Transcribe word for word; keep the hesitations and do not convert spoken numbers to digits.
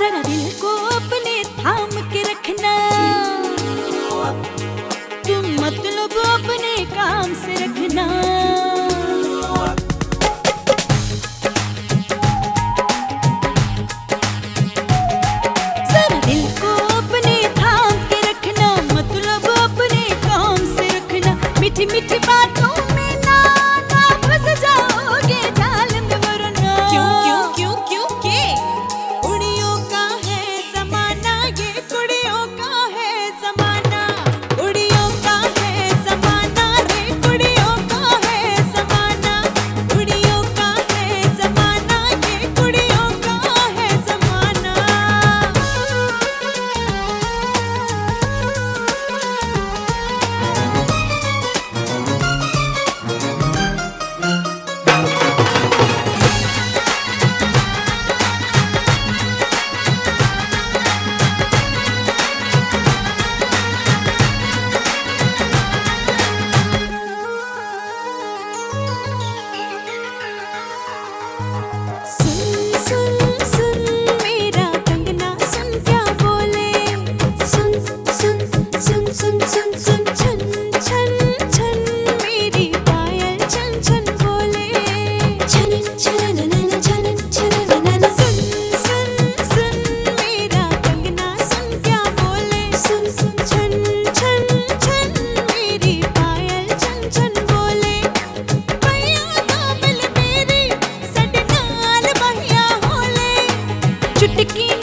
जरा दिल को अपने थाम के रखना, तुम मतलब अपने काम से रखना। जरा दिल को अपने थाम के रखना, मतलब अपने काम से रखना। मीठी मीठी बातों में ना ना फंस जाओगे जाल में वरना। क्यों क्यों क्यों क्यों के कुड़ियों का है ज़माना, ये कुड़ियों का है ज़माना, कुड़ियों का है ज़माना रे, कुड़ियों का है ज़माना, कुड़ियों का है ज़माना, ये कुड़ियों का है ज़माना। सुन सुन सुन मेरा कंगना सुन क्या बोले, सुन सुन सुन सुन सुन सुन छन छन छन मेरी पायल छन छन बोले, छन छन नन छन छन नन। सुन सुन सुन मेरा कंगना सुन क्या बोले, सुन सुन छन छन छन मेरी पायल छन छन बोले। भैया दामल मेरी सड नाल बहिया होले, चुटकी